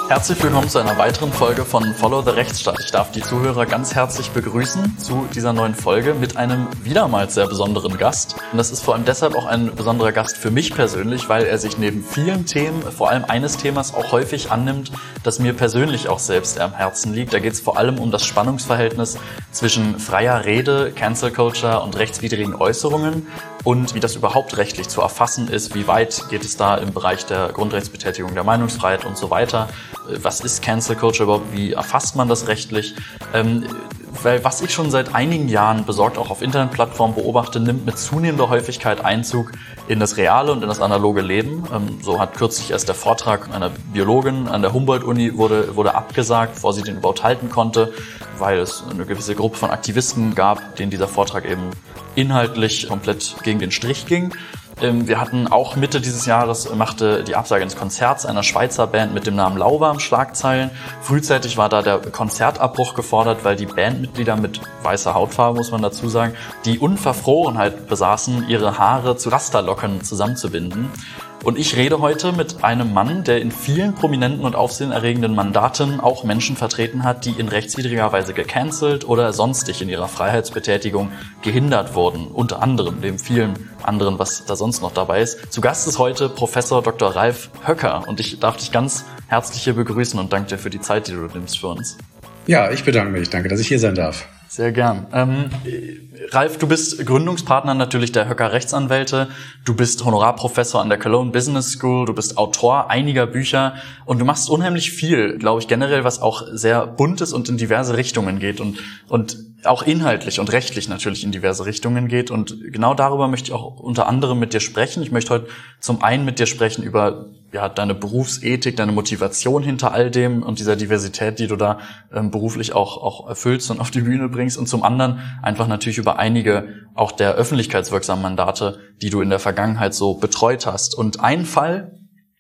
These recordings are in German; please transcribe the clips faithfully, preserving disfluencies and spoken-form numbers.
Herzlich willkommen zu einer weiteren Folge von Follow the Rechtsstaat. Ich darf die Zuhörer ganz herzlich begrüßen zu dieser neuen Folge mit einem wiedermals sehr besonderen Gast. Und das ist vor allem deshalb auch ein besonderer Gast für mich persönlich, weil er sich neben vielen Themen, vor allem eines Themas, auch häufig annimmt, das mir persönlich auch selbst am Herzen liegt. Da geht es vor allem um das Spannungsverhältnis zwischen freier Rede, Cancel Culture und rechtswidrigen Äußerungen und wie das überhaupt rechtlich zu erfassen ist, wie weit geht es da im Bereich der Grundrechtsbetätigung, der Meinungsfreiheit und so weiter. Was ist Cancel Culture überhaupt? Wie erfasst man das rechtlich? Ähm, weil was ich schon seit einigen Jahren besorgt auch auf Internetplattformen beobachte, nimmt mit zunehmender Häufigkeit Einzug in das reale und in das analoge Leben. Ähm, so hat kürzlich erst der Vortrag einer Biologin an der Humboldt-Uni wurde, wurde abgesagt, bevor sie den überhaupt halten konnte, weil es eine gewisse Gruppe von Aktivisten gab, denen dieser Vortrag eben inhaltlich komplett gegen den Strich ging. Wir hatten auch Mitte dieses Jahres, machte die Absage eines Konzerts einer Schweizer Band mit dem Namen Lauwarm Schlagzeilen. Frühzeitig war da der Konzertabbruch gefordert, weil die Bandmitglieder mit weißer Hautfarbe, muss man dazu sagen, die Unverfrorenheit besaßen, ihre Haare zu Rasterlocken zusammenzubinden. Und ich rede heute mit einem Mann, der in vielen prominenten und aufsehenerregenden Mandaten auch Menschen vertreten hat, die in rechtswidriger Weise gecancelt oder sonstig in ihrer Freiheitsbetätigung gehindert wurden. Unter anderem, neben vielen anderen, was da sonst noch dabei ist. Zu Gast ist heute Professor Doktor Ralf Höcker und ich darf dich ganz herzlich hier begrüßen und danke dir für die Zeit, die du nimmst für uns. Ja, ich bedanke mich. Danke, dass ich hier sein darf. Sehr gern. Ähm, Ralf, du bist Gründungspartner natürlich der Höcker Rechtsanwälte. Du bist Honorarprofessor an der Cologne Business School. Du bist Autor einiger Bücher und du machst unheimlich viel, glaube ich, generell, was auch sehr bunt ist und in diverse Richtungen geht und, und auch inhaltlich und rechtlich natürlich in diverse Richtungen geht. Und genau darüber möchte ich auch unter anderem mit dir sprechen. Ich möchte heute zum einen mit dir sprechen über ja, deine Berufsethik, deine Motivation hinter all dem und dieser Diversität, die du da ähm, beruflich auch, auch erfüllst und auf die Bühne bringst. Und zum anderen einfach natürlich über einige auch der öffentlichkeitswirksamen Mandate, die du in der Vergangenheit so betreut hast. Und ein Fall,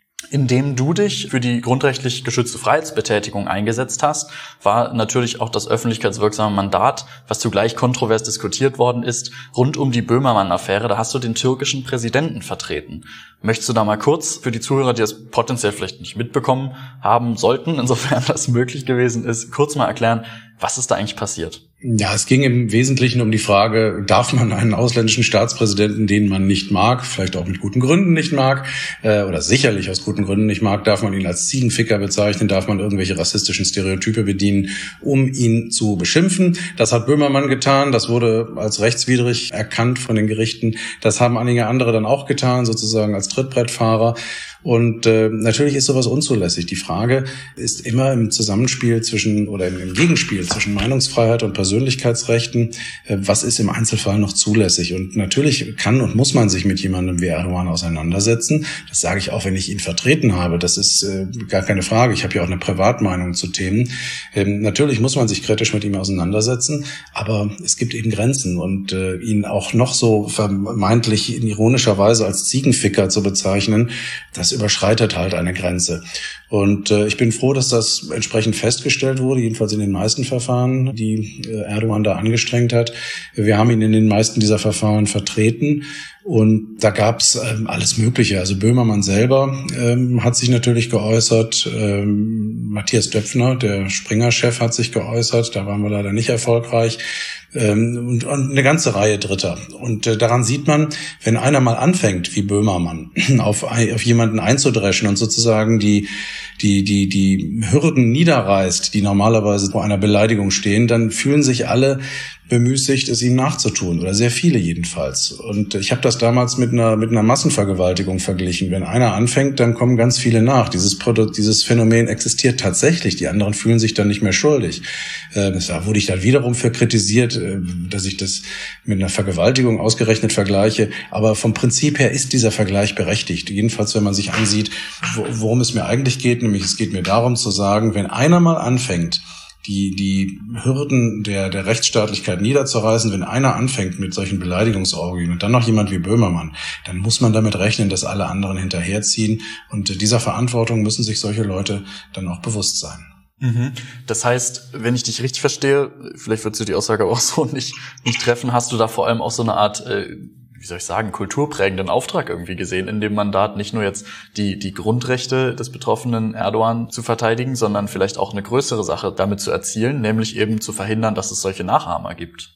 in dem du dich für die grundrechtlich geschützte Freiheitsbetätigung eingesetzt hast, war natürlich auch das öffentlichkeitswirksame Mandat, was zugleich kontrovers diskutiert worden ist, rund um die Böhmermann-Affäre. Da hast du den türkischen Präsidenten vertreten. Möchtest du da mal kurz für die Zuhörer, die das potenziell vielleicht nicht mitbekommen haben sollten, insofern das möglich gewesen ist, kurz mal erklären, was ist da eigentlich passiert? Ja, es ging im Wesentlichen um die Frage, darf man einen ausländischen Staatspräsidenten, den man nicht mag, vielleicht auch mit guten Gründen nicht mag, äh, oder sicherlich aus guten Gründen nicht mag, darf man ihn als Ziegenficker bezeichnen, darf man irgendwelche rassistischen Stereotype bedienen, um ihn zu beschimpfen. Das hat Böhmermann getan, das wurde als rechtswidrig erkannt von den Gerichten. Das haben einige andere dann auch getan, sozusagen als Trittbrettfahrer. Und äh, natürlich ist sowas unzulässig. Die Frage ist immer im Zusammenspiel zwischen oder im, im Gegenspiel zwischen Meinungsfreiheit und Persönlichkeitsrechten, äh, was ist im Einzelfall noch zulässig? Und natürlich kann und muss man sich mit jemandem wie Erdogan auseinandersetzen. Das sage ich auch, wenn ich ihn vertreten habe. Das ist äh, gar keine Frage. Ich habe ja auch eine Privatmeinung zu Themen. Ähm, natürlich muss man sich kritisch mit ihm auseinandersetzen, aber es gibt eben Grenzen. Und äh, ihn auch noch so vermeintlich in ironischer Weise als Ziegenficker zu bezeichnen, das überschreitet halt eine Grenze. Und äh, ich bin froh, dass das entsprechend festgestellt wurde, jedenfalls in den meisten Verfahren, die äh, Erdogan da angestrengt hat. Wir haben ihn in den meisten dieser Verfahren vertreten. Und da gab's ähm, alles Mögliche. Also Böhmermann selber ähm, hat sich natürlich geäußert. Ähm, Matthias Döpfner, der Springer-Chef, hat sich geäußert. Da waren wir leider nicht erfolgreich. Ähm, und, und eine ganze Reihe Dritter. Und äh, daran sieht man, wenn einer mal anfängt, wie Böhmermann, auf, auf jemanden einzudreschen und sozusagen die die die die Hürden niederreißt, die normalerweise vor einer Beleidigung stehen, dann fühlen sich alle bemüßigt, es ihm nachzutun, oder sehr viele jedenfalls. Und ich habe das damals mit einer mit einer Massenvergewaltigung verglichen. Wenn einer anfängt, dann kommen ganz viele nach. Dieses Produkt, dieses Phänomen existiert tatsächlich. Die anderen fühlen sich dann nicht mehr schuldig. Äh, da wurde ich dann wiederum für kritisiert, äh, dass ich das mit einer Vergewaltigung ausgerechnet vergleiche. Aber vom Prinzip her ist dieser Vergleich berechtigt. Jedenfalls, wenn man sich ansieht, wo, worum es mir eigentlich geht, nämlich es geht mir darum zu sagen, wenn einer mal anfängt, die die Hürden der der Rechtsstaatlichkeit niederzureißen, wenn einer anfängt mit solchen Beleidigungsorgien und dann noch jemand wie Böhmermann, dann muss man damit rechnen, dass alle anderen hinterherziehen. Und dieser Verantwortung müssen sich solche Leute dann auch bewusst sein. Mhm. Das heißt, wenn ich dich richtig verstehe, vielleicht würdest du die Aussage auch so nicht nicht treffen, hast du da vor allem auch so eine Art äh, wie soll ich sagen, kulturprägenden Auftrag irgendwie gesehen in dem Mandat, nicht nur jetzt die die Grundrechte des betroffenen Erdogan zu verteidigen, sondern vielleicht auch eine größere Sache damit zu erzielen, nämlich eben zu verhindern, dass es solche Nachahmer gibt.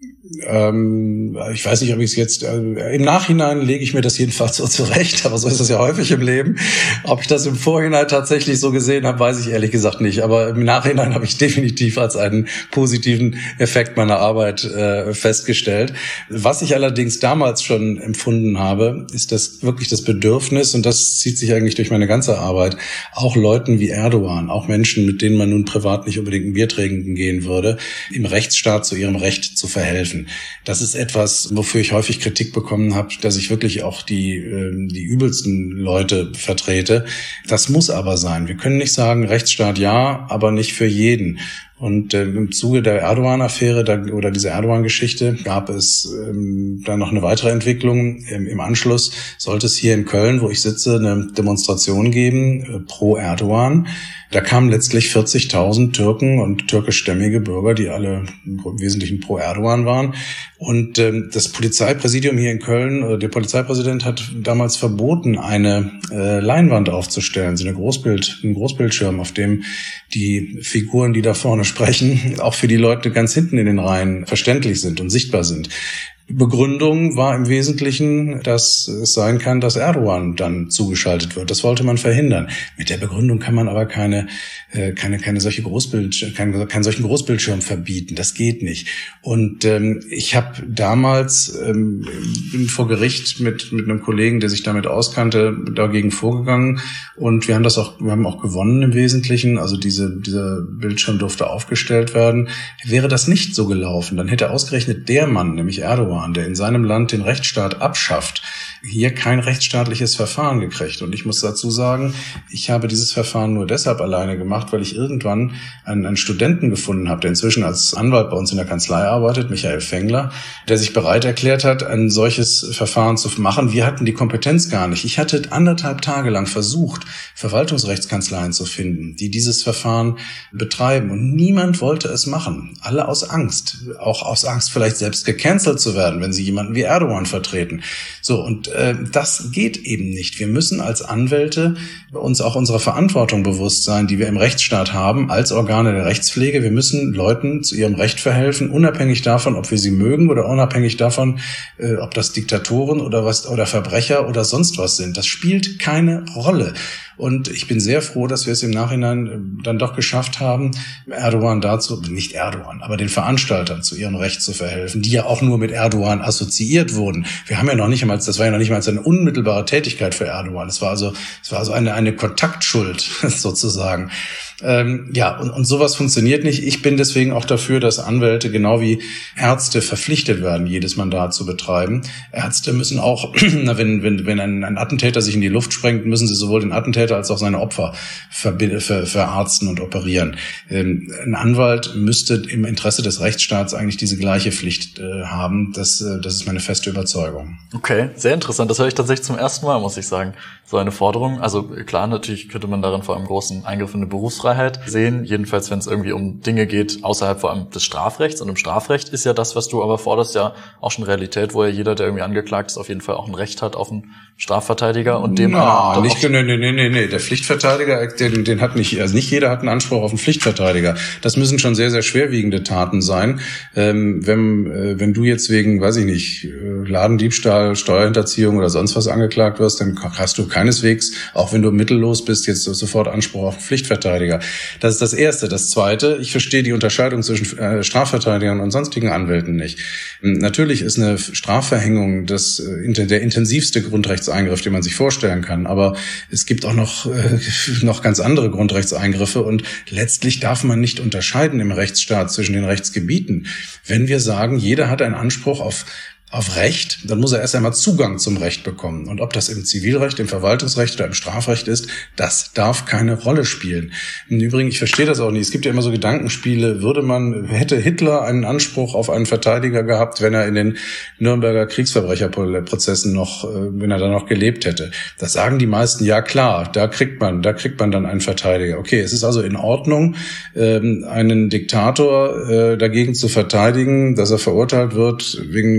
Ähm, ich weiß nicht, ob ich es jetzt, äh, im Nachhinein lege ich mir das jedenfalls so zurecht, aber so ist es ja häufig im Leben. Ob ich das im Vorhinein tatsächlich so gesehen habe, weiß ich ehrlich gesagt nicht. Aber im Nachhinein habe ich definitiv als einen positiven Effekt meiner Arbeit äh, festgestellt. Was ich allerdings damals schon empfunden habe, ist das wirklich das Bedürfnis, und das zieht sich eigentlich durch meine ganze Arbeit, auch Leuten wie Erdogan, auch Menschen, mit denen man nun privat nicht unbedingt ein Bier trinken gehen würde, im Rechtsstaat zu ihrem Recht zu verhelfen. Das ist etwas, wofür ich häufig Kritik bekommen habe, dass ich wirklich auch die, die übelsten Leute vertrete. Das muss aber sein. Wir können nicht sagen, Rechtsstaat ja, aber nicht für jeden. Und äh, im Zuge der Erdogan-Affäre da, oder dieser Erdogan-Geschichte gab es ähm, dann noch eine weitere Entwicklung. Ähm, Im Anschluss sollte es hier in Köln, wo ich sitze, eine Demonstration geben äh, pro Erdogan. Da kamen letztlich vierzigtausend Türken und türkischstämmige Bürger, die alle im Wesentlichen pro Erdogan waren. Und ähm, das Polizeipräsidium hier in Köln, äh, der Polizeipräsident hat damals verboten, eine äh, Leinwand aufzustellen, so eine Großbild, ein Großbildschirm, auf dem die Figuren, die da vorne sprechen, auch für die Leute ganz hinten in den Reihen verständlich sind und sichtbar sind. Begründung war im Wesentlichen, dass es sein kann, dass Erdogan dann zugeschaltet wird. Das wollte man verhindern. Mit der Begründung kann man aber keine, äh, keine, keine solche Großbild, keinen, keinen solchen Großbildschirm verbieten. Das geht nicht. Und ähm, ich habe damals ähm, bin vor Gericht mit mit einem Kollegen, der sich damit auskannte, dagegen vorgegangen. Und wir haben das auch, wir haben auch gewonnen im Wesentlichen. Also diese dieser Bildschirm durfte aufgestellt werden. Wäre das nicht so gelaufen, dann hätte ausgerechnet der Mann, nämlich Erdogan, der in seinem Land den Rechtsstaat abschafft, hier kein rechtsstaatliches Verfahren gekriegt. Und ich muss dazu sagen, ich habe dieses Verfahren nur deshalb alleine gemacht, weil ich irgendwann einen, einen Studenten gefunden habe, der inzwischen als Anwalt bei uns in der Kanzlei arbeitet, Michael Fengler, der sich bereit erklärt hat, ein solches Verfahren zu machen. Wir hatten die Kompetenz gar nicht. Ich hatte anderthalb Tage lang versucht, Verwaltungsrechtskanzleien zu finden, die dieses Verfahren betreiben. Und niemand wollte es machen. Alle aus Angst. Auch aus Angst, vielleicht selbst gecancelt zu werden, wenn sie jemanden wie Erdogan vertreten. So, und äh, das geht eben nicht. Wir müssen als Anwälte uns auch unserer Verantwortung bewusst sein, die wir im Rechtsstaat haben, als Organe der Rechtspflege. Wir müssen Leuten zu ihrem Recht verhelfen, unabhängig davon, ob wir sie mögen oder unabhängig davon, äh, ob das Diktatoren oder was oder Verbrecher oder sonst was sind. Das spielt keine Rolle. Und ich bin sehr froh, dass wir es im Nachhinein dann doch geschafft haben, Erdogan dazu, nicht Erdogan, aber den Veranstaltern zu ihrem Recht zu verhelfen, die ja auch nur mit Erdogan assoziiert wurden. Wir haben ja noch nicht einmal, das war ja noch nicht einmal eine unmittelbare Tätigkeit für Erdogan. Es war also, es war also eine, eine Kontaktschuld sozusagen. Ähm, ja, und, und sowas funktioniert nicht. Ich bin deswegen auch dafür, dass Anwälte genau wie Ärzte verpflichtet werden, jedes Mandat zu betreiben. Ärzte müssen auch, na, wenn, wenn, wenn ein, ein Attentäter sich in die Luft sprengt, müssen sie sowohl den Attentäter als auch seine Opfer ver, ver, verarzten und operieren. Ähm, ein Anwalt müsste im Interesse des Rechtsstaats eigentlich diese gleiche Pflicht äh, haben. Das, äh, das ist meine feste Überzeugung. Okay, sehr interessant. Das höre ich tatsächlich zum ersten Mal, muss ich sagen. So eine Forderung. Also klar, natürlich könnte man darin vor allem großen Eingriff in die Berufsfreiheit sehen. Jedenfalls, wenn es irgendwie um Dinge geht, außerhalb vor allem des Strafrechts. Und im Strafrecht ist ja das, was du aber forderst, ja auch schon Realität, wo ja jeder, der irgendwie angeklagt ist, auf jeden Fall auch ein Recht hat auf einen Strafverteidiger und dem ja, nicht, nee, nee, nee, nee, nee. Der Pflichtverteidiger, den, den hat nicht, also nicht jeder hat einen Anspruch auf einen Pflichtverteidiger. Das müssen schon sehr, sehr schwerwiegende Taten sein. Ähm, wenn, äh, wenn du jetzt wegen, weiß ich nicht, Ladendiebstahl, Steuerhinterziehung oder sonst was angeklagt wirst, dann hast du keineswegs, auch wenn du mittellos bist, jetzt sofort Anspruch auf einen Pflichtverteidiger. Das ist das Erste. Das Zweite, ich verstehe die Unterscheidung zwischen äh, Strafverteidigern und sonstigen Anwälten nicht. Natürlich ist eine Strafverhängung das, äh, der intensivste Grundrechtseingriff, den man sich vorstellen kann. Aber es gibt auch noch, äh, noch ganz andere Grundrechtseingriffe. Und letztlich darf man nicht unterscheiden im Rechtsstaat zwischen den Rechtsgebieten. Wenn wir sagen, jeder hat einen Anspruch auf auf Recht, dann muss er erst einmal Zugang zum Recht bekommen. Und ob das im Zivilrecht, im Verwaltungsrecht oder im Strafrecht ist, das darf keine Rolle spielen. Im Übrigen, ich verstehe das auch nicht. Es gibt ja immer so Gedankenspiele, würde man, hätte Hitler einen Anspruch auf einen Verteidiger gehabt, wenn er in den Nürnberger Kriegsverbrecherprozessen noch, wenn er da noch gelebt hätte. Das sagen die meisten, ja klar, da kriegt man, da kriegt man dann einen Verteidiger. Okay, es ist also in Ordnung, einen Diktator dagegen zu verteidigen, dass er verurteilt wird wegen des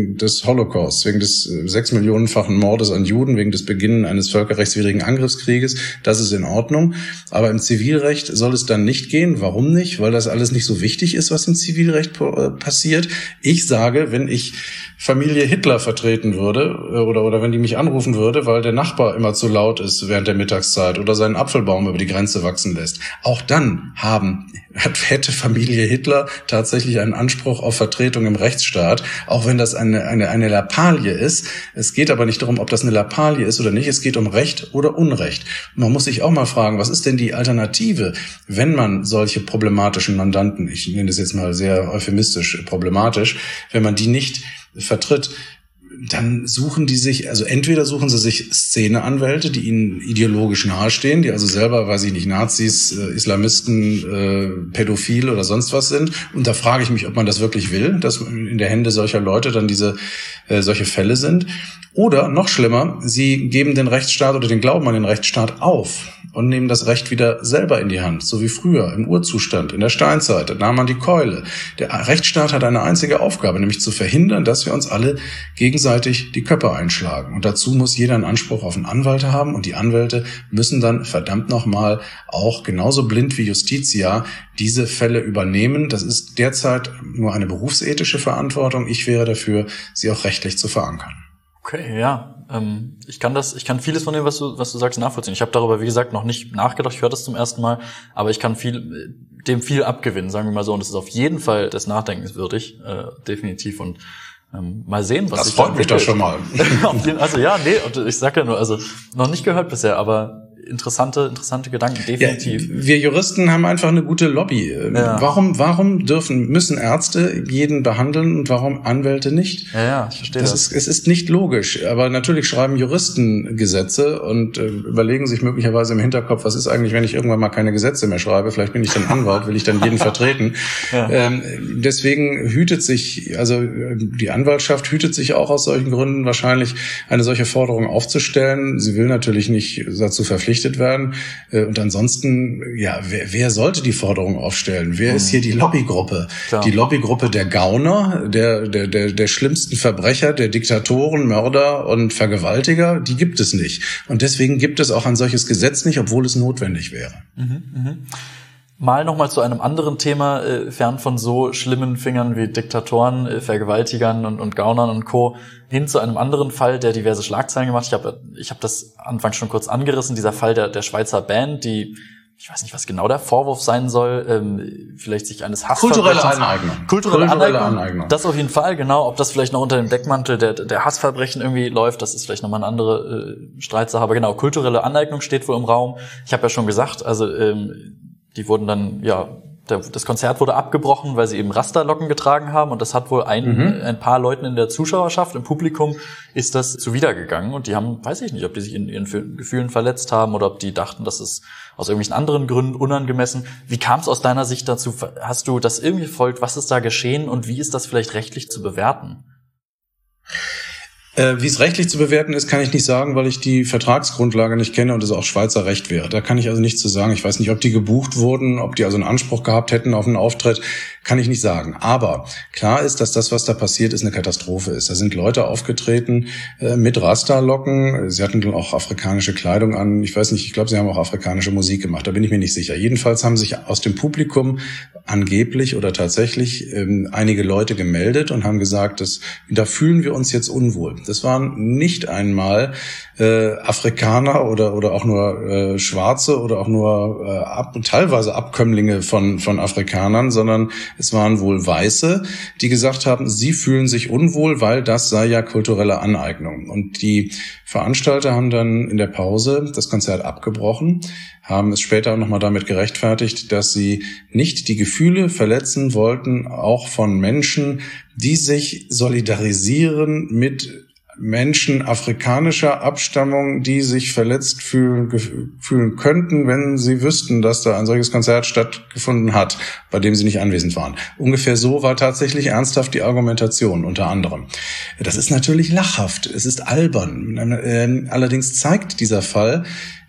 Holocausts, wegen des sechsmillionenfachen Mordes an Juden, wegen des Beginnens eines völkerrechtswidrigen Angriffskrieges. Das ist in Ordnung. Aber im Zivilrecht soll es dann nicht gehen. Warum nicht? Weil das alles nicht so wichtig ist, was im Zivilrecht passiert. Ich sage, wenn ich Familie Hitler vertreten würde oder oder wenn die mich anrufen würde, weil der Nachbar immer zu laut ist während der Mittagszeit oder seinen Apfelbaum über die Grenze wachsen lässt, auch dann haben hätte Familie Hitler tatsächlich einen Anspruch auf Vertretung im Rechtsstaat, auch wenn das eine eine eine Lappalie ist. Es geht aber nicht darum, ob das eine Lappalie ist oder nicht. Es geht um Recht oder Unrecht. Man muss sich auch mal fragen, was ist denn die Alternative, wenn man solche problematischen Mandanten, ich nenne das jetzt mal sehr euphemistisch problematisch, wenn man die nicht vertritt, dann suchen die sich, also entweder suchen sie sich Szeneanwälte, die ihnen ideologisch nahestehen, die also selber, weiß ich nicht, Nazis, äh, Islamisten, äh, Pädophil oder sonst was sind. Und da frage ich mich, ob man das wirklich will, dass in der Hände solcher Leute dann diese äh, solche Fälle sind. Oder noch schlimmer, sie geben den Rechtsstaat oder den Glauben an den Rechtsstaat auf und nehmen das Recht wieder selber in die Hand, so wie früher im Urzustand, in der Steinzeit. Da nahm man die Keule. Der Rechtsstaat hat eine einzige Aufgabe, nämlich zu verhindern, dass wir uns alle gegenseitig die Köpfe einschlagen. Und dazu muss jeder einen Anspruch auf einen Anwalt haben und die Anwälte müssen dann verdammt nochmal auch genauso blind wie Justitia diese Fälle übernehmen. Das ist derzeit nur eine berufsethische Verantwortung. Ich wäre dafür, sie auch rechtlich zu verankern. Okay, ja, ähm, ich kann das, ich kann vieles von dem, was du, was du sagst, nachvollziehen. Ich habe darüber, wie gesagt, noch nicht nachgedacht. Ich höre das zum ersten Mal, aber ich kann viel, dem viel abgewinnen, sagen wir mal so. Und es ist auf jeden Fall des Nachdenkens würdig, äh, definitiv. Und ähm, mal sehen, was das ich. Das freut mich doch schon mal. Also ja, nee, ich sag ja nur, also noch nicht gehört bisher, aber interessante, interessante Gedanken, definitiv. Ja, wir Juristen haben einfach eine gute Lobby. Ja. Warum, warum dürfen, müssen Ärzte jeden behandeln und warum Anwälte nicht? Ja, ja, ich verstehe das. das. Ist, es ist nicht logisch, aber natürlich schreiben Juristen Gesetze und äh, überlegen sich möglicherweise im Hinterkopf, was ist eigentlich, wenn ich irgendwann mal keine Gesetze mehr schreibe? Vielleicht bin ich dann Anwalt, will ich dann jeden vertreten? Ja. Ähm, deswegen hütet sich, also die Anwaltschaft hütet sich auch aus solchen Gründen wahrscheinlich, eine solche Forderung aufzustellen. Sie will natürlich nicht dazu verpflichten werden. Und ansonsten, ja, wer, wer sollte die Forderung aufstellen? Wer mhm. ist hier die Lobbygruppe? Klar. Die Lobbygruppe der Gauner, der, der, der, der schlimmsten Verbrecher, der Diktatoren, Mörder und Vergewaltiger, die gibt es nicht. Und deswegen gibt es auch ein solches Gesetz nicht, obwohl es notwendig wäre. Mhm, mh. Mal nochmal zu einem anderen Thema, äh, fern von so schlimmen Fingern wie Diktatoren, äh, Vergewaltigern und, und Gaunern und Co., hin zu einem anderen Fall, der diverse Schlagzeilen gemacht hat. Ich habe ich hab das anfangs schon kurz angerissen, dieser Fall der, der Schweizer Band, die, ich weiß nicht, was genau der Vorwurf sein soll, ähm, vielleicht sich eines Hassverbrechens... Kulturelle Aneignung. Kulturelle, Kulturelle Aneignung. Aneignung. Das auf jeden Fall, genau. Ob das vielleicht noch unter dem Deckmantel der, der Hassverbrechen irgendwie läuft, das ist vielleicht nochmal eine andere äh, Streitsache. Aber genau, kulturelle Aneignung steht wohl im Raum. Ich habe ja schon gesagt, also ähm, die wurden dann, ja, der, das Konzert wurde abgebrochen, weil sie eben Rasterlocken getragen haben und das hat wohl ein, mhm. ein paar Leuten in der Zuschauerschaft, im Publikum ist das zuwidergegangen und die haben, weiß ich nicht, ob die sich in ihren Gefühlen verletzt haben oder ob die dachten, das ist aus irgendwelchen anderen Gründen unangemessen. Wie kam es aus deiner Sicht dazu? Hast du das irgendwie verfolgt? Was ist da geschehen und wie ist das vielleicht rechtlich zu bewerten? Äh, wie es rechtlich zu bewerten ist, kann ich nicht sagen, weil ich die Vertragsgrundlage nicht kenne und es auch Schweizer Recht wäre. Da kann ich also nichts zu sagen. Ich weiß nicht, ob die gebucht wurden, ob die also einen Anspruch gehabt hätten auf einen Auftritt, kann ich nicht sagen. Aber klar ist, dass das, was da passiert ist, eine Katastrophe ist. Da sind Leute aufgetreten äh, mit Rasterlocken. Sie hatten auch afrikanische Kleidung an. Ich weiß nicht, ich glaube, sie haben auch afrikanische Musik gemacht. Da bin ich mir nicht sicher. Jedenfalls haben sich aus dem Publikum angeblich oder tatsächlich ähm, einige Leute gemeldet und haben gesagt, dass, da fühlen wir uns jetzt unwohl. Das waren nicht einmal äh, Afrikaner oder oder auch nur äh, Schwarze oder auch nur äh, ab, teilweise Abkömmlinge von von Afrikanern, sondern es waren wohl Weiße, die gesagt haben, sie fühlen sich unwohl, weil das sei ja kulturelle Aneignung. Und die Veranstalter haben dann in der Pause das Konzert abgebrochen, haben es später auch nochmal damit gerechtfertigt, dass sie nicht die Gefühle verletzen wollten, auch von Menschen, die sich solidarisieren mit Menschen afrikanischer Abstammung, die sich verletzt fühlen, fühlen könnten, wenn sie wüssten, dass da ein solches Konzert stattgefunden hat, bei dem sie nicht anwesend waren. Ungefähr so war tatsächlich ernsthaft die Argumentation unter anderem. Das ist natürlich lachhaft, es ist albern. Allerdings zeigt dieser Fall,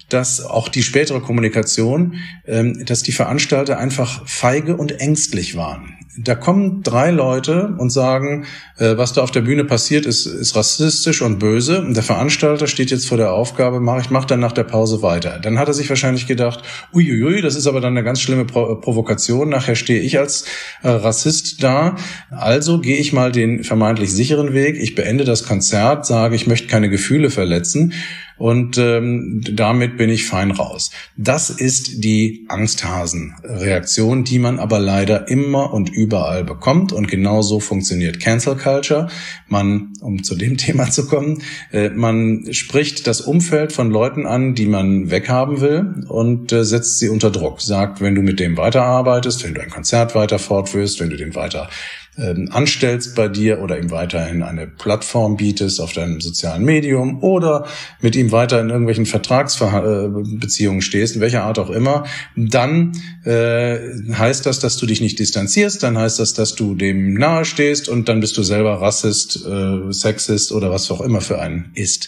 dass auch die spätere Kommunikation, dass die Veranstalter einfach feige und ängstlich waren. Da kommen drei Leute und sagen, was da auf der Bühne passiert, ist, ist rassistisch und böse. Und der Veranstalter steht jetzt vor der Aufgabe, mach, ich mache dann nach der Pause weiter. Dann hat er sich wahrscheinlich gedacht, uiuiui, das ist aber dann eine ganz schlimme Pro- Provokation. Nachher stehe ich als äh, Rassist da. Also gehe ich mal den vermeintlich sicheren Weg. Ich beende das Konzert, sage, ich möchte keine Gefühle verletzen. Und ähm, damit bin ich fein raus. Das ist die Angsthasen-Reaktion, die man aber leider immer und überall bekommt. Und genau so funktioniert Cancel Culture. Man, um zu dem Thema zu kommen, äh, man spricht das Umfeld von Leuten an, die man weghaben will, und äh, setzt sie unter Druck. Sagt, wenn du mit dem weiterarbeitest, wenn du ein Konzert weiter fortführst, wenn du den weiter ähm, anstellst bei dir oder ihm weiterhin eine Plattform bietest auf deinem sozialen Medium oder mit ihm weiter in irgendwelchen Vertragsbeziehungen stehst, in welcher Art auch immer, dann äh, heißt das, dass du dich nicht distanzierst, dann heißt das, dass du dem nahe stehst, und dann bist du selber Rassist, äh, Sexist oder was auch immer für einen ist.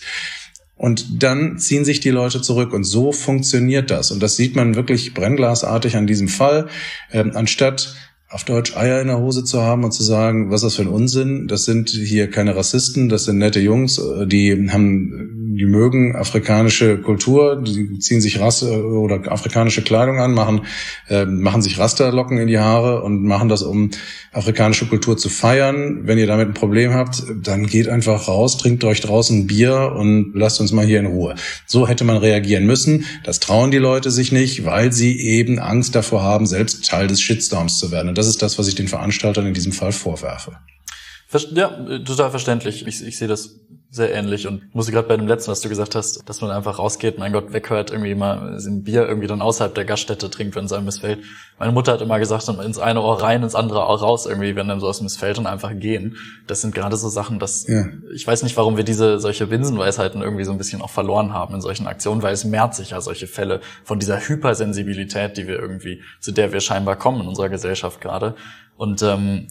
Und dann ziehen sich die Leute zurück, und so funktioniert das. Und das sieht man wirklich brennglasartig an diesem Fall. Ähm, anstatt auf Deutsch Eier in der Hose zu haben und zu sagen, was ist das für ein Unsinn, das sind hier keine Rassisten, das sind nette Jungs, die haben, die mögen afrikanische Kultur, die ziehen sich Rasse oder afrikanische Kleidung an, machen äh, machen sich Rasterlocken in die Haare und machen das, um afrikanische Kultur zu feiern. Wenn ihr damit ein Problem habt, dann geht einfach raus, trinkt euch draußen ein Bier und lasst uns mal hier in Ruhe. So hätte man reagieren müssen. Das trauen die Leute sich nicht, weil sie eben Angst davor haben, selbst Teil des Shitstorms zu werden. Und das ist das, was ich den Veranstaltern in diesem Fall vorwerfe. Ja, total verständlich. Ich, ich sehe das sehr ähnlich und musste gerade bei dem letzten, was du gesagt hast, dass man einfach rausgeht, mein Gott, weghört, irgendwie mal ein Bier irgendwie dann außerhalb der Gaststätte trinkt, wenn es einem missfällt. Meine Mutter hat immer gesagt, dann ins eine Ohr rein, ins andere Ohr raus, irgendwie, wenn einem sowas missfällt, und einfach gehen. Das sind gerade so Sachen, dass, ja. Ich weiß nicht, warum wir diese, solche Binsenweisheiten irgendwie so ein bisschen auch verloren haben in solchen Aktionen, weil es mehrt sich ja solche Fälle von dieser Hypersensibilität, die wir irgendwie, zu der wir scheinbar kommen in unserer Gesellschaft gerade. Und, ähm,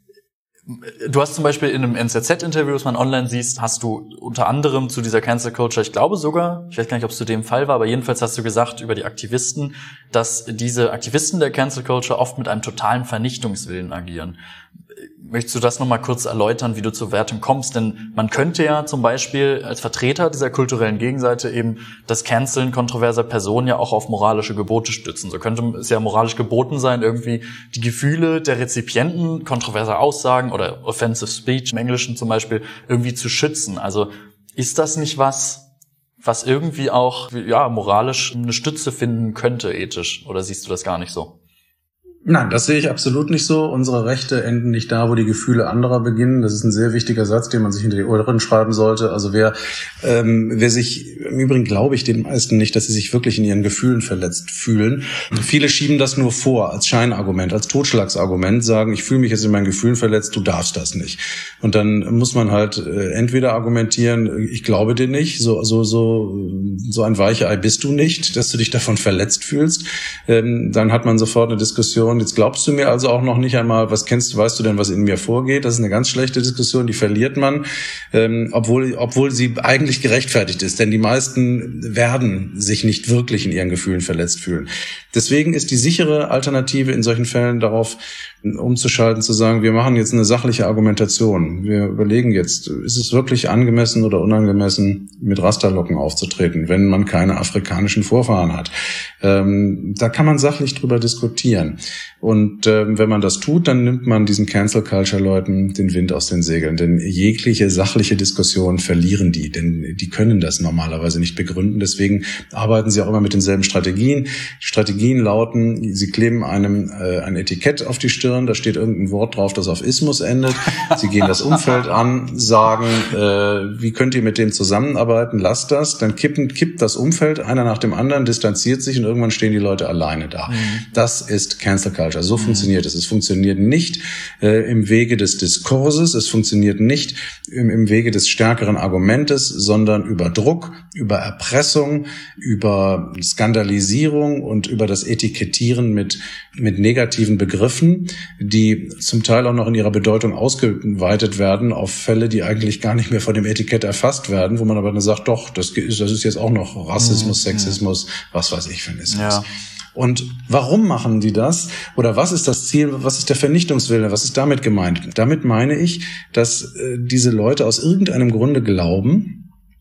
du hast zum Beispiel in einem N Z Z-Interview, das man online siehst, hast du unter anderem zu dieser Cancel Culture, ich glaube sogar, ich weiß gar nicht, ob es zu dem Fall war, aber jedenfalls hast du gesagt über die Aktivisten, dass diese Aktivisten der Cancel Culture oft mit einem totalen Vernichtungswillen agieren. Möchtest du das nochmal kurz erläutern, wie du zur Wertung kommst? Denn man könnte ja zum Beispiel als Vertreter dieser kulturellen Gegenseite eben das Canceln kontroverser Personen ja auch auf moralische Gebote stützen. So könnte es ja moralisch geboten sein, irgendwie die Gefühle der Rezipienten kontroverser Aussagen oder offensive speech im Englischen zum Beispiel irgendwie zu schützen. Also ist das nicht was, was irgendwie auch ja moralisch eine Stütze finden könnte, ethisch? Oder siehst du das gar nicht so? Nein, das sehe ich absolut nicht so. Unsere Rechte enden nicht da, wo die Gefühle anderer beginnen. Das ist ein sehr wichtiger Satz, den man sich hinter die Ohren schreiben sollte. Also wer, ähm, wer sich, im Übrigen glaube ich den meisten nicht, dass sie sich wirklich in ihren Gefühlen verletzt fühlen. Viele schieben das nur vor als Scheinargument, als Totschlagsargument, sagen, ich fühle mich jetzt in meinen Gefühlen verletzt, du darfst das nicht. Und dann muss man halt äh, entweder argumentieren, ich glaube dir nicht, so so so so ein Weichei bist du nicht, dass du dich davon verletzt fühlst. Ähm, dann hat man sofort eine Diskussion. Jetzt glaubst du mir also auch noch nicht einmal, was kennst, weißt du denn, was in mir vorgeht? Das ist eine ganz schlechte Diskussion, die verliert man, ähm, obwohl, obwohl sie eigentlich gerechtfertigt ist. Denn die meisten werden sich nicht wirklich in ihren Gefühlen verletzt fühlen. Deswegen ist die sichere Alternative in solchen Fällen darauf umzuschalten, zu sagen, wir machen jetzt eine sachliche Argumentation. Wir überlegen jetzt, ist es wirklich angemessen oder unangemessen, mit Rasterlocken aufzutreten, wenn man keine afrikanischen Vorfahren hat. Ähm, da kann man sachlich drüber diskutieren. Und ähm, wenn man das tut, dann nimmt man diesen Cancel-Culture-Leuten den Wind aus den Segeln. Denn jegliche sachliche Diskussion verlieren die, denn die können das normalerweise nicht begründen. Deswegen arbeiten sie auch immer mit denselben Strategien. Strategien lauten, sie kleben einem äh, ein Etikett auf die Stirn, da steht irgendein Wort drauf, das auf Ismus endet. Sie gehen das Umfeld an, sagen, äh, wie könnt ihr mit dem zusammenarbeiten, lasst das. Dann kippen, kippt das Umfeld, einer nach dem anderen, distanziert sich und und irgendwann stehen die Leute alleine da. Mhm. Das ist Cancel Culture. So mhm. funktioniert es. Es funktioniert nicht äh, im Wege des Diskurses, es funktioniert nicht im, im Wege des stärkeren Argumentes, sondern über Druck, über Erpressung, über Skandalisierung und über das Etikettieren mit, mit negativen Begriffen, die zum Teil auch noch in ihrer Bedeutung ausgeweitet werden auf Fälle, die eigentlich gar nicht mehr vor dem Etikett erfasst werden, wo man aber dann sagt, doch, das ist, das ist jetzt auch noch Rassismus, mhm. Sexismus, was weiß ich für ein Ismus. Ja. Und warum machen die das? Oder was ist das Ziel? Was ist der Vernichtungswille? Was ist damit gemeint? Damit meine ich, dass äh, diese Leute aus irgendeinem Grunde glauben,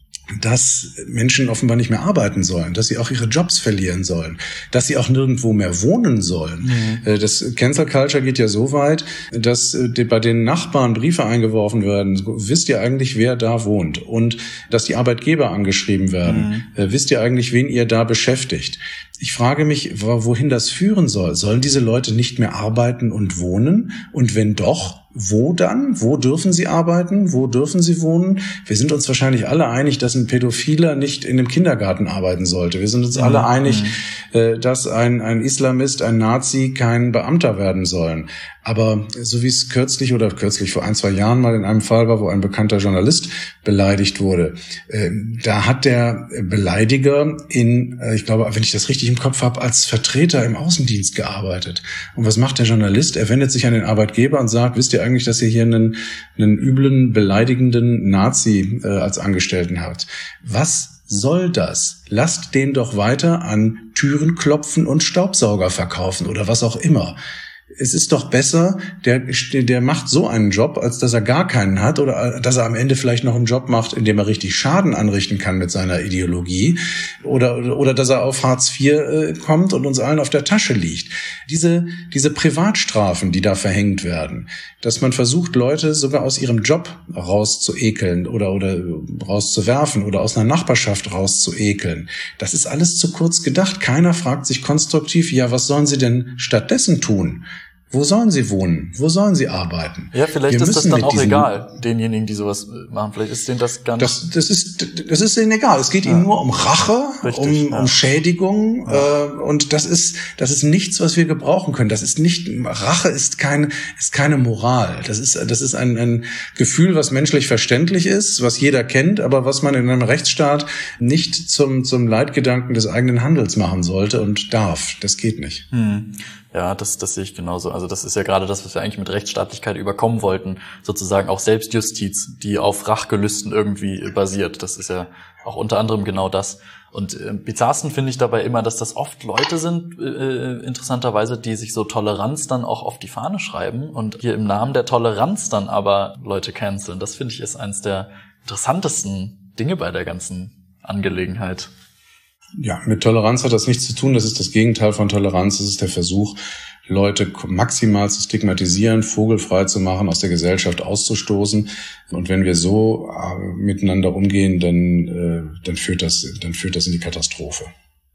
dass Menschen offenbar nicht mehr arbeiten sollen, dass sie auch ihre Jobs verlieren sollen, dass sie auch nirgendwo mehr wohnen sollen. Mhm. Das Cancel Culture geht ja so weit, dass bei den Nachbarn Briefe eingeworfen werden. Wisst ihr eigentlich, wer da wohnt? Und dass die Arbeitgeber angeschrieben werden. Mhm. Wisst ihr eigentlich, wen ihr da beschäftigt? Ich frage mich, wohin das führen soll. Sollen diese Leute nicht mehr arbeiten und wohnen? Und wenn doch, wo dann? Wo dürfen sie arbeiten? Wo dürfen sie wohnen? Wir sind uns wahrscheinlich alle einig, dass ein Pädophiler nicht in einem Kindergarten arbeiten sollte. Wir sind uns mhm. alle einig, mhm. dass ein, ein Islamist, ein Nazi kein Beamter werden sollen. Aber so wie es kürzlich oder kürzlich vor ein, zwei Jahren mal in einem Fall war, wo ein bekannter Journalist beleidigt wurde, äh, da hat der Beleidiger in, äh, ich glaube, wenn ich das richtig im Kopf habe, als Vertreter im Außendienst gearbeitet. Und was macht der Journalist? Er wendet sich an den Arbeitgeber und sagt, wisst ihr eigentlich, dass ihr hier einen, einen üblen, beleidigenden Nazi äh, als Angestellten habt? Was soll das? Lasst den doch weiter an Türen klopfen und Staubsauger verkaufen oder was auch immer. Es ist doch besser, der, der macht so einen Job, als dass er gar keinen hat oder dass er am Ende vielleicht noch einen Job macht, in dem er richtig Schaden anrichten kann mit seiner Ideologie oder, oder, oder dass er auf Hartz vier äh, kommt und uns allen auf der Tasche liegt. Diese, diese Privatstrafen, die da verhängt werden, dass man versucht, Leute sogar aus ihrem Job rauszuekeln oder, oder rauszuwerfen oder aus einer Nachbarschaft rauszuekeln, das ist alles zu kurz gedacht. Keiner fragt sich konstruktiv, ja, was sollen sie denn stattdessen tun? Wo sollen sie wohnen? Wo sollen sie arbeiten? Ja, vielleicht ist das dann auch egal, denjenigen, die sowas machen. Vielleicht ist denen das ganz... Das, das ist, das ist denen egal. Es geht ja. ihnen nur um Rache, Richtig, um, ja. um Schädigung. Ja. Äh, und das ist, das ist nichts, was wir gebrauchen können. Das ist nicht, Rache ist kein, ist keine Moral. Das ist, das ist ein, ein Gefühl, was menschlich verständlich ist, was jeder kennt, aber was man in einem Rechtsstaat nicht zum, zum Leitgedanken des eigenen Handels machen sollte und darf. Das geht nicht. Hm. Ja, das, das sehe ich genauso. Also das ist ja gerade das, was wir eigentlich mit Rechtsstaatlichkeit überkommen wollten. Sozusagen auch Selbstjustiz, die auf Rachgelüsten irgendwie basiert. Das ist ja auch unter anderem genau das. Und äh, bizarrsten finde ich dabei immer, dass das oft Leute sind, äh, interessanterweise, die sich so Toleranz dann auch auf die Fahne schreiben und hier im Namen der Toleranz dann aber Leute canceln. Das finde ich ist eins der interessantesten Dinge bei der ganzen Angelegenheit. Ja, mit Toleranz hat das nichts zu tun. Das ist das Gegenteil von Toleranz. Das ist der Versuch, Leute maximal zu stigmatisieren, vogelfrei zu machen, aus der Gesellschaft auszustoßen. Und wenn wir so äh, miteinander umgehen, dann, äh, dann führt das, dann führt das in die Katastrophe.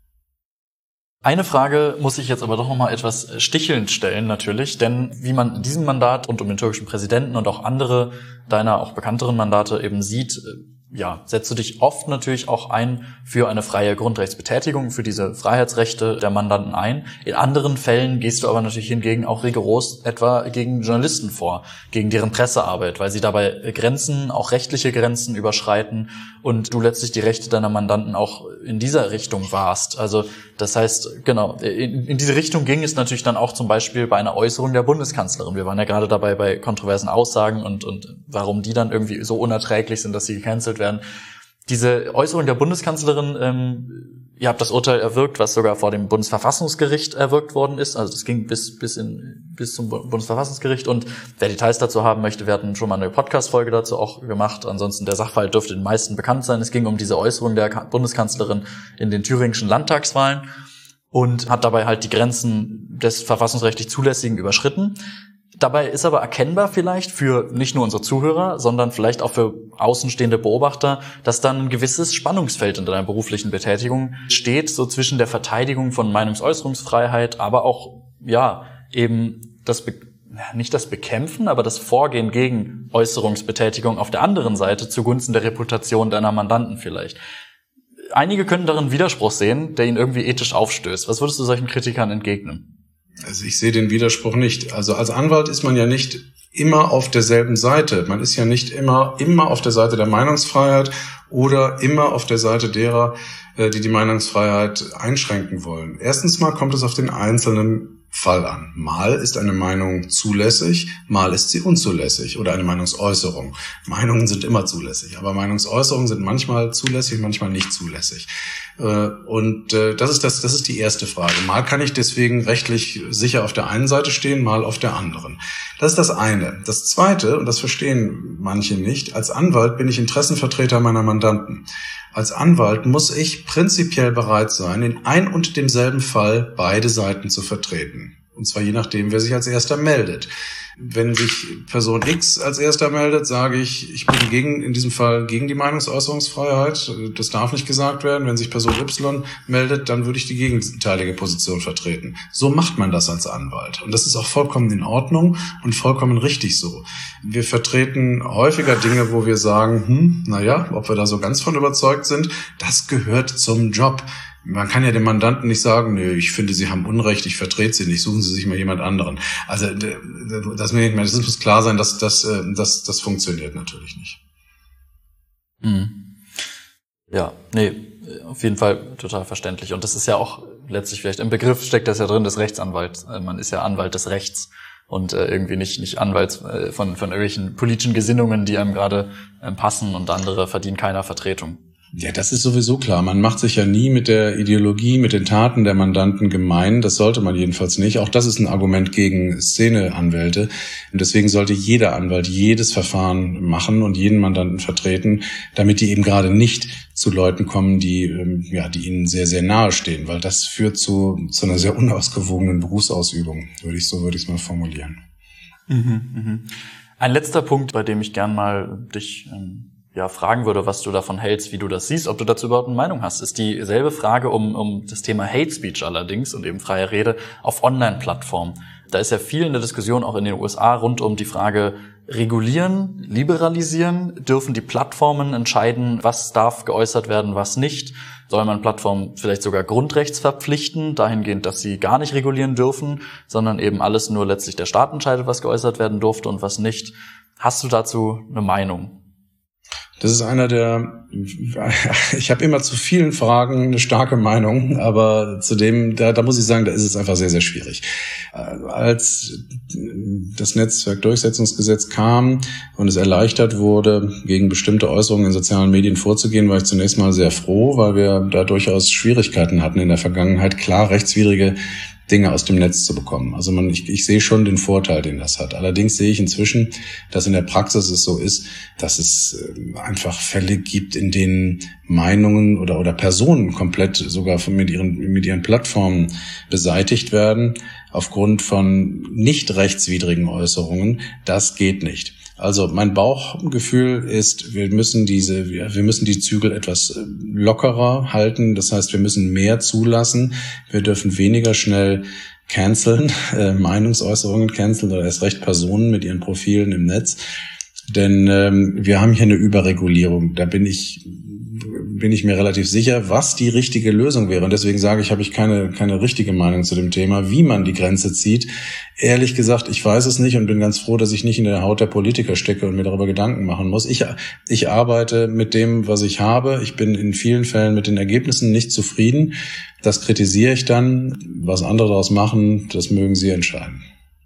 Eine Frage muss ich jetzt aber doch nochmal etwas stichelnd stellen, natürlich, denn wie man in diesem Mandat und um den türkischen Präsidenten und auch andere deiner auch bekannteren Mandate eben sieht, ja, setzt du dich oft natürlich auch ein für eine freie Grundrechtsbetätigung, für diese Freiheitsrechte der Mandanten ein. In anderen Fällen gehst du aber natürlich hingegen auch rigoros etwa gegen Journalisten vor, gegen deren Pressearbeit, weil sie dabei Grenzen, auch rechtliche Grenzen überschreiten und du letztlich die Rechte deiner Mandanten auch in dieser Richtung wahrst. Also das heißt, genau, in, in diese Richtung ging es natürlich dann auch zum Beispiel bei einer Äußerung der Bundeskanzlerin. Wir waren ja gerade dabei bei kontroversen Aussagen und, und warum die dann irgendwie so unerträglich sind, dass sie gecancelt werden. Diese Äußerung der Bundeskanzlerin, ähm, ihr habt das Urteil erwirkt, was sogar vor dem Bundesverfassungsgericht erwirkt worden ist. Also das ging bis bis in bis zum Bundesverfassungsgericht. Und wer Details dazu haben möchte, wir hatten schon mal eine Podcast-Folge dazu auch gemacht. Ansonsten der Sachverhalt dürfte den meisten bekannt sein. Es ging um diese Äußerung der Bundeskanzlerin in den thüringischen Landtagswahlen und hat dabei halt die Grenzen des verfassungsrechtlich Zulässigen überschritten. Dabei ist aber erkennbar vielleicht für nicht nur unsere Zuhörer, sondern vielleicht auch für außenstehende Beobachter, dass dann ein gewisses Spannungsfeld in deiner beruflichen Betätigung steht, so zwischen der Verteidigung von Meinungsäußerungsfreiheit, aber auch, ja, eben das, Be- nicht das Bekämpfen, aber das Vorgehen gegen Äußerungsbetätigung auf der anderen Seite zugunsten der Reputation deiner Mandanten vielleicht. einige können darin Widerspruch sehen, der ihnen irgendwie ethisch aufstößt. Was würdest du solchen Kritikern entgegnen? Also ich sehe den Widerspruch nicht. Also als Anwalt ist man ja nicht immer auf derselben Seite. Man ist ja nicht immer, immer auf der Seite der Meinungsfreiheit oder immer auf der Seite derer, die die Meinungsfreiheit einschränken wollen. Erstens mal kommt es auf den einzelnen Fall an. Mal ist eine Meinung zulässig, mal ist sie unzulässig oder eine Meinungsäußerung. Meinungen sind immer zulässig, aber Meinungsäußerungen sind manchmal zulässig, manchmal nicht zulässig. Und das ist das, das ist die erste Frage. Mal kann ich deswegen rechtlich sicher auf der einen Seite stehen, mal auf der anderen. Das ist das eine. Das zweite, und das verstehen manche nicht, als Anwalt bin ich Interessenvertreter meiner Mandanten. Als Anwalt muss ich prinzipiell bereit sein, in ein und demselben Fall beide Seiten zu vertreten. Und zwar je nachdem, wer sich als erster meldet. Wenn sich Person X als erster meldet, sage ich, ich bin gegen, in diesem Fall gegen die Meinungsäußerungsfreiheit. Das darf nicht gesagt werden. Wenn sich Person Y meldet, dann würde ich die gegenteilige Position vertreten. So macht man das als Anwalt. Und das ist auch vollkommen in Ordnung und vollkommen richtig so. Wir vertreten häufiger Dinge, wo wir sagen, hm, naja, ob wir da so ganz von überzeugt sind, das gehört zum Job. Man kann ja dem Mandanten nicht sagen, nö, ich finde, Sie haben Unrecht, ich vertrete Sie nicht, suchen Sie sich mal jemand anderen. Also das, das muss klar sein, dass das, das, das funktioniert natürlich nicht. Mhm. Ja, nee, auf jeden Fall total verständlich. Und das ist ja auch letztlich vielleicht im Begriff steckt das ja drin, des Rechtsanwalts. Man ist ja Anwalt des Rechts und irgendwie nicht nicht Anwalt von von irgendwelchen politischen Gesinnungen, die einem gerade passen, und andere verdienen keiner Vertretung. Ja, das ist sowieso klar. Man macht sich ja nie mit der Ideologie, mit den Taten der Mandanten gemein. Das sollte man jedenfalls nicht. Auch das ist ein Argument gegen Szeneanwälte. Und deswegen sollte jeder Anwalt jedes Verfahren machen und jeden Mandanten vertreten, damit die eben gerade nicht zu Leuten kommen, die, ja, die ihnen sehr, sehr nahe stehen. Weil das führt zu, zu einer sehr unausgewogenen Berufsausübung, würde ich, so würde ich es mal formulieren. Mhm, mhm. Ein letzter Punkt, bei dem ich gern mal dich, ähm ja, fragen würde, was du davon hältst, wie du das siehst, ob du dazu überhaupt eine Meinung hast, ist dieselbe Frage um, um das Thema Hate Speech allerdings und eben freie Rede auf Online-Plattformen. Da ist ja viel in der Diskussion auch in den U S A rund um die Frage, regulieren, liberalisieren, dürfen die Plattformen entscheiden, was darf geäußert werden, was nicht? Soll man Plattformen vielleicht sogar grundrechtsverpflichten, dahingehend, dass sie gar nicht regulieren dürfen, sondern eben alles nur letztlich der Staat entscheidet, was geäußert werden durfte und was nicht? Hast du dazu eine Meinung? Das ist einer der, ich habe immer zu vielen Fragen eine starke Meinung, aber zu dem, da, da muss ich sagen, da ist es einfach sehr, sehr schwierig. Als das Netzwerkdurchsetzungsgesetz kam und es erleichtert wurde, gegen bestimmte Äußerungen in sozialen Medien vorzugehen, war ich zunächst mal sehr froh, weil wir da durchaus Schwierigkeiten hatten in der Vergangenheit, klar rechtswidrige Dinge aus dem Netz zu bekommen. Also man, ich, ich sehe schon den Vorteil, den das hat. Allerdings sehe ich inzwischen, dass in der Praxis es so ist, dass es einfach Fälle gibt, in denen Meinungen oder oder Personen komplett sogar mit ihren mit ihren Plattformen beseitigt werden aufgrund von nicht rechtswidrigen Äußerungen. Das geht nicht. Also mein Bauchgefühl ist, wir müssen diese, wir müssen die Zügel etwas lockerer halten. Das heißt, wir müssen mehr zulassen. Wir dürfen weniger schnell canceln, äh, Meinungsäußerungen canceln oder erst recht Personen mit ihren Profilen im Netz. Denn ähm, wir haben hier eine Überregulierung. Da bin ich bin ich mir relativ sicher, was die richtige Lösung wäre. Und deswegen sage ich, habe ich keine keine richtige Meinung zu dem Thema, wie man die Grenze zieht. Ehrlich gesagt, ich weiß es nicht und bin ganz froh, dass ich nicht in der Haut der Politiker stecke und mir darüber Gedanken machen muss. Ich ich arbeite mit dem, was ich habe. Ich bin in vielen Fällen mit den Ergebnissen nicht zufrieden. Das kritisiere ich dann. Was andere daraus machen, das mögen sie entscheiden.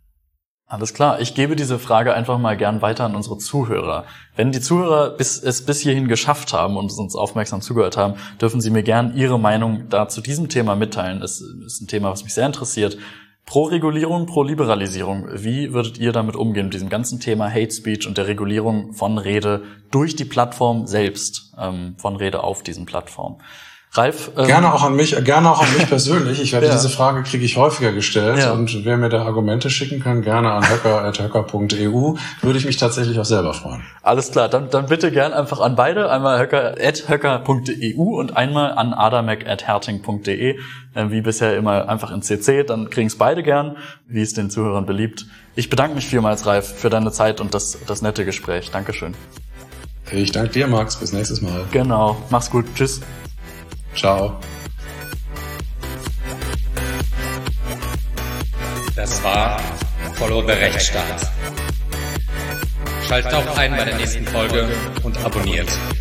Alles klar, ich gebe diese Frage einfach mal gern weiter an unsere Zuhörer. Wenn die Zuhörer bis, es bis hierhin geschafft haben und uns aufmerksam zugehört haben, dürfen sie mir gern ihre Meinung da zu diesem Thema mitteilen. Es ist ein Thema, was mich sehr interessiert. Pro Regulierung, pro Liberalisierung. Wie würdet ihr damit umgehen, mit diesem ganzen Thema Hate Speech und der Regulierung von Rede durch die Plattform selbst, ähm, von Rede auf diesen Plattformen? Ralf? Ähm, gerne auch an mich, gerne auch an mich persönlich. Ich werde ja. Diese Frage kriege ich häufiger gestellt ja. Und wer mir da Argumente schicken kann, gerne an höcker at höcker punkt e u, würde ich mich tatsächlich auch selber freuen. Alles klar, dann, dann bitte gern einfach an beide, einmal höcker at höcker punkt e u und einmal an adamek at herting punkt de, äh, wie bisher immer einfach in C C, dann kriegen es beide gern, wie es den Zuhörern beliebt. Ich bedanke mich vielmals, Ralf, für deine Zeit und das, das nette Gespräch. Dankeschön. Ich danke dir, Max. Bis nächstes Mal. Genau, mach's gut. Tschüss. Ciao. Das war Follow the Rechtsstaat. Schaltet auch ein bei der nächsten Folge und abonniert.